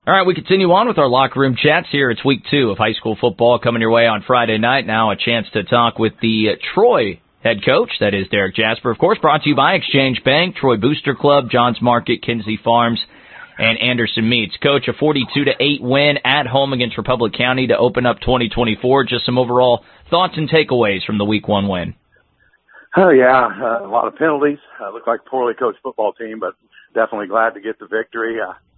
All right, we continue on with our locker room chats here. It's week 2 of high school football coming your way on Friday night. Now a chance to talk with the Troy head coach, that is Derek Jasper. Of course, brought to you by Exchange Bank, Troy Booster Club, Johns Market, Kinsey Farms, and Anderson Meats. Coach, a 42-8 win at home against Republic County to open up 2024. Just some overall thoughts and takeaways from the week 1 win. Oh, yeah, a lot of penalties. Looked like a poorly coached football team, but definitely glad to get the victory.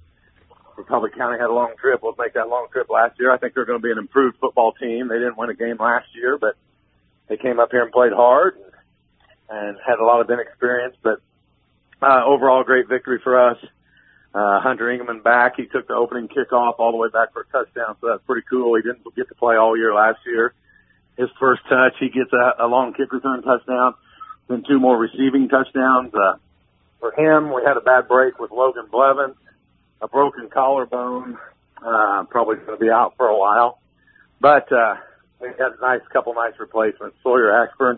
Republic County had a long trip. We'll make that long trip last year. I think they're going to be an improved football team. They didn't win a game last year, but they came up here and played hard and had a lot of inexperience. But overall, great victory for us. Hunter Ingeman back. He took the opening kickoff all the way back for a touchdown, so that's pretty cool. He didn't get to play all year last year. His first touch, he gets a long kick return touchdown, then 2 more receiving touchdowns. For him, we had a bad break with Logan Blevins. A broken collarbone, probably going to be out for a while. But we had a couple nice replacements. Sawyer Ashburn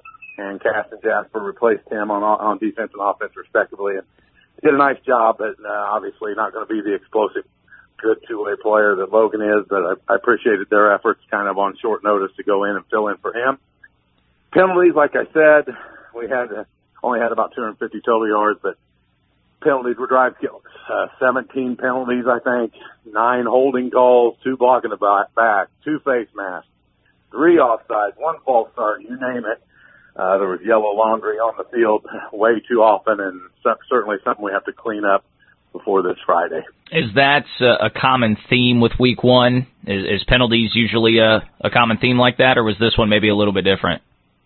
and Caston Jasper replaced him on defense and offense respectively. And did a nice job, but obviously not going to be the explosive, good two-way player that Logan is. But I appreciated their efforts kind of on short notice to go in and fill in for him. Penalties, like I said, we only had about 250 total yards, but penalties were drive killers. 17 penalties, I think, 9 holding calls, 2 blocking the back, 2 face masks, 3 offsides, 1 false start, you name it. There was yellow laundry on the field way too often, and certainly something we have to clean up before this Friday. Is that a common theme with week 1? Is penalties usually a common theme like that, or was this one maybe a little bit different?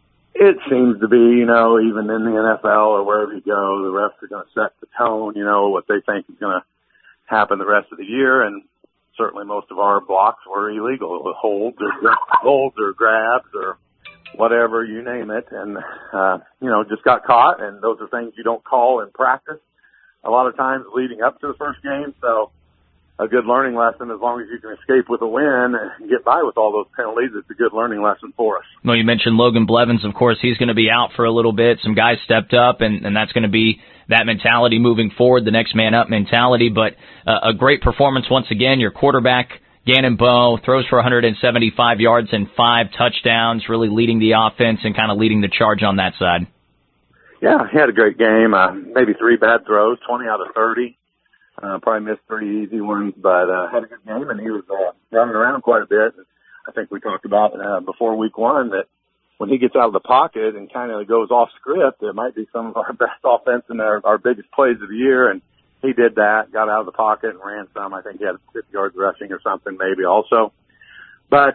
It seems to be, even in the NFL or wherever you go, the refs are going to set the tone, what they think is going to happen the rest of the year. And certainly most of our blocks were illegal, holds or grabs or whatever, you name it. And, just got caught. And those are things you don't call in practice a lot of times leading up to the first game. So a good learning lesson. As long as you can escape with a win and get by with all those penalties, it's a good learning lesson for us. Well, you mentioned Logan Blevins. Of course, he's going to be out for a little bit. Some guys stepped up, and that's going to be that mentality moving forward, the next man up mentality. But a great performance once again. Your quarterback, Gannon Bowe, throws for 175 yards and 5 touchdowns, really leading the offense and kind of leading the charge on that side. Yeah, he had a great game. Maybe 3 bad throws, 20 out of 30. Probably missed 3 easy ones, but had a good game, and he was running around quite a bit. I think we talked about before week 1 that when he gets out of the pocket and kind of goes off script, it might be some of our best offense and our biggest plays of the year, and he did that, got out of the pocket and ran some. I think he had 50 yards rushing or something maybe also. But,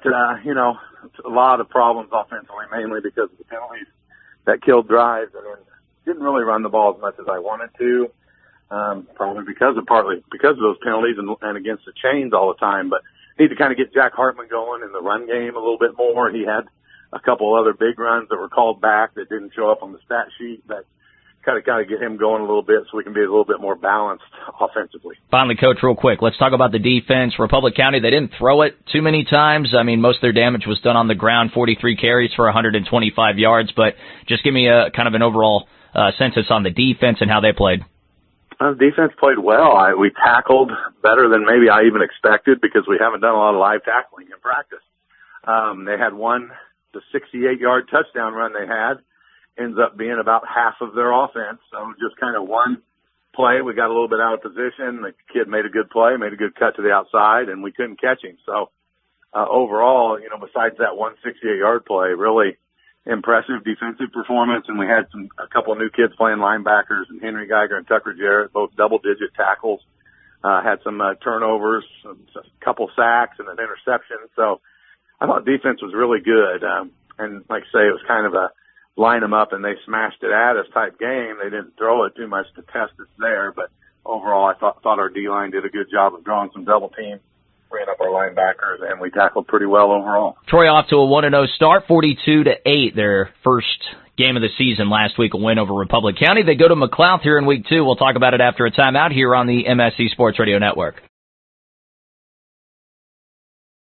a lot of problems offensively, mainly because of the penalties that killed drives, and then didn't really run the ball as much as I wanted to. Probably partly because of those penalties and against the chains all the time, but need to kind of get Jack Hartman going in the run game a little bit more. He had a couple other big runs that were called back that didn't show up on the stat sheet, but kind of get him going a little bit so we can be a little bit more balanced offensively. Finally, Coach, real quick, let's talk about the defense. Republic County, they didn't throw it too many times. I mean, most of their damage was done on the ground, 43 carries for 125 yards, but just give me a kind of an overall census on the defense and how they played. The defense played well. We tackled better than maybe I even expected because we haven't done a lot of live tackling in practice. They had the 68-yard touchdown run they had ends up being about half of their offense. So just kind of one play, we got a little bit out of position. The kid made a good play, made a good cut to the outside, and we couldn't catch him. So overall, besides that one 68-yard play, really impressive defensive performance, and we had a couple of new kids playing linebackers, and Henry Geiger and Tucker Jarrett, both double-digit tackles, had some turnovers, a couple sacks, and an interception. So I thought defense was really good, and like I say, it was kind of a line them up and they smashed it at us type game. They didn't throw it too much to test us there, but overall I thought our D-line did a good job of drawing some double teams, ran up our linebackers, and we tackled pretty well overall. Troy off to a 1-0 start, 42-8, their first game of the season last week, a win over Republic County. They go to McLouth here in week 2. We'll talk about it after a timeout here on the MSC Sports Radio Network.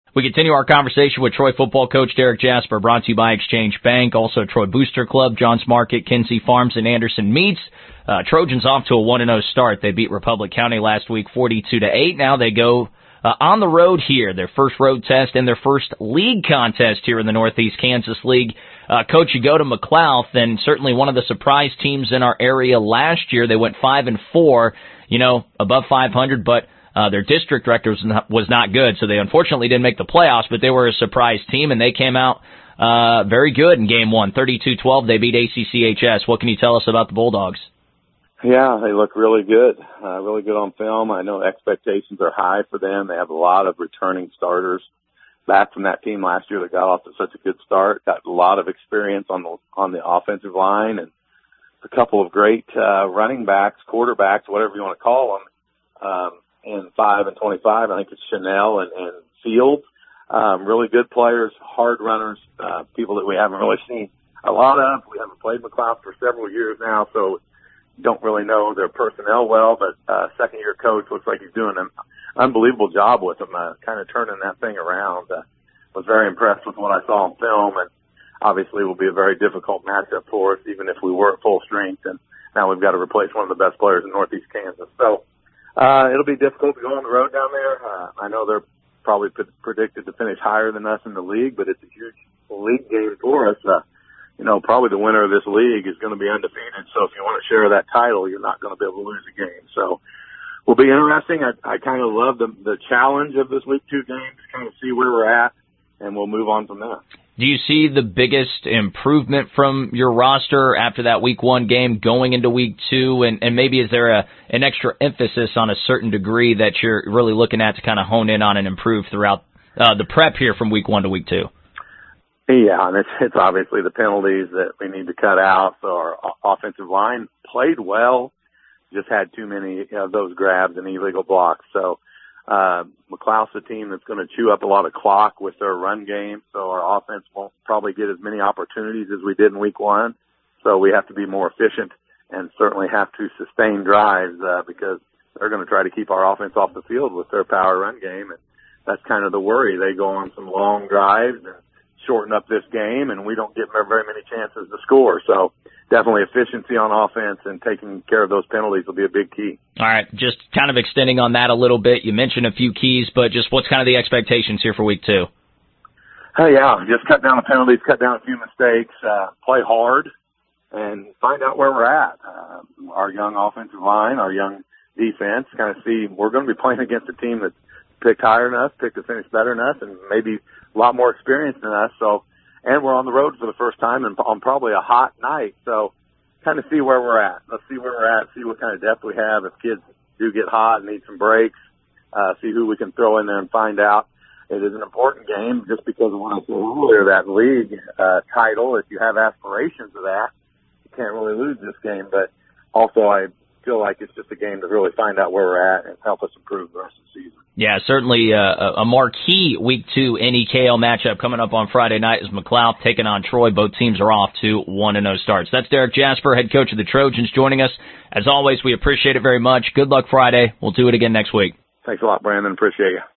We continue our conversation with Troy football coach Derek Jasper, brought to you by Exchange Bank, also Troy Booster Club, Johns Market, Kinsey Farms, and Anderson Meats. Trojans off to a 1-0 start. They beat Republic County last week 42-8. Now they go on the road here, their first road test and their first league contest here in the Northeast Kansas League. Coach, you go to McLouth, and certainly one of the surprise teams in our area last year. They went 5-4, above 500, but their district record was not good, so they unfortunately didn't make the playoffs, but they were a surprise team, and they came out very good in Game 1, 32-12. They beat ACCHS. What can you tell us about the Bulldogs? Yeah, they look really good on film. I know expectations are high for them. They have a lot of returning starters back from that team last year that got off to such a good start, got a lot of experience on the offensive line, and a couple of great running backs, quarterbacks, whatever you want to call them, in 5 and 25. I think it's Chanel and Fields. Really good players, hard runners, people that we haven't really seen a lot of. We haven't played McLouth for several years now, so don't really know their personnel well, but second-year coach looks like he's doing an unbelievable job with them, kind of turning that thing around. Was very impressed with what I saw on film, and obviously will be a very difficult matchup for us, even if we were at full strength, and now we've got to replace one of the best players in Northeast Kansas. So it'll be difficult to go on the road down there. I know they're probably predicted to finish higher than us in the league, but it's a huge league game for us. Probably the winner of this league is going to be undefeated. So if you want to share that title, you're not going to be able to lose a game. So will be interesting. I kind of love the challenge of this week 2 game to kind of see where we're at, and we'll move on from there. Do you see the biggest improvement from your roster after that week 1 game going into week 2? And maybe is there an extra emphasis on a certain degree that you're really looking at to kind of hone in on and improve throughout the prep here from week 1 to week 2? Yeah, and it's obviously the penalties that we need to cut out. So our offensive line played well, just had too many of those grabs and illegal blocks. So McLouth's a team that's going to chew up a lot of clock with their run game, so our offense won't probably get as many opportunities as we did in week 1. So we have to be more efficient and certainly have to sustain drives because they're going to try to keep our offense off the field with their power run game, and that's kind of the worry. They go on some long drives and shorten up this game, and we don't get very many chances to score. So definitely efficiency on offense and taking care of those penalties will be a big key. All right, just kind of extending on that a little bit. You mentioned a few keys, but just what's kind of the expectations here for week 2? Yeah, just cut down the penalties, cut down a few mistakes, play hard, and find out where we're at. Our young offensive line, our young defense, kind of see we're going to be playing against a team that's picked higher than us, picked to finish better than us, and maybe a lot more experience than us. So, and we're on the road for the first time and on probably a hot night. So kind of see where we're at. Let's see where we're at, see what kind of depth we have. If kids do get hot and need some breaks, see who we can throw in there and find out. It is an important game just because of what I said earlier, that league title. If you have aspirations of that, you can't really lose this game. But also I feel like it's just a game to really find out where we're at and help us improve the rest of the season. Yeah, certainly a marquee Week 2 NEKL matchup coming up on Friday night is McLouth taking on Troy. Both teams are off to 1-0 starts. That's Derek Jasper, head coach of the Trojans, joining us. As always, we appreciate it very much. Good luck Friday. We'll do it again next week. Thanks a lot, Brandon. Appreciate you.